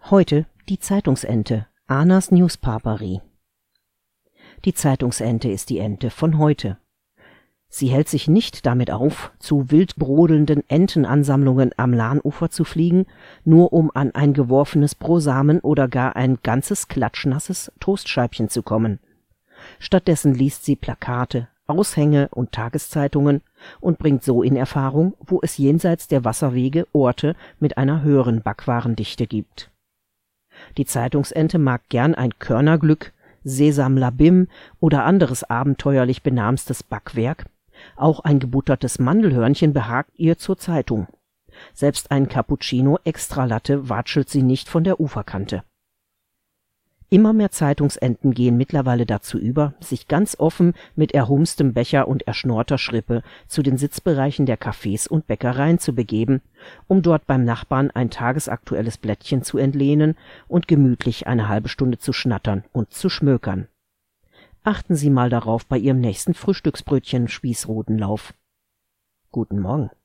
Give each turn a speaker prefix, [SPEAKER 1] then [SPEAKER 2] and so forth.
[SPEAKER 1] Heute die Zeitungsente, Anas Newspaperi. Die Zeitungsente ist die Ente von heute. Sie hält sich nicht damit auf, zu wild brodelnden Entenansammlungen am Lahnufer zu fliegen, nur um an ein geworfenes Brosamen oder gar ein ganzes klatschnasses Toastscheibchen zu kommen. Stattdessen liest sie Plakate, Aushänge und Tageszeitungen und bringt so in Erfahrung, wo es jenseits der Wasserwege Orte mit einer höheren Backwarendichte gibt. Die Zeitungsente mag gern ein Körnerglück, Sesamlabim oder anderes abenteuerlich benamstes Backwerk, auch ein gebuttertes Mandelhörnchen behagt ihr zur Zeitung. Selbst ein Cappuccino Extralatte watschelt sie nicht von der Uferkante. Immer mehr Zeitungsenten gehen mittlerweile dazu über, sich ganz offen mit erhumstem Becher und erschnorter Schrippe zu den Sitzbereichen der Cafés und Bäckereien zu begeben, um dort beim Nachbarn ein tagesaktuelles Blättchen zu entlehnen und gemütlich eine halbe Stunde zu schnattern und zu schmökern. Achten Sie mal darauf bei Ihrem nächsten Frühstücksbrötchen-Spießrutenlauf. Guten Morgen.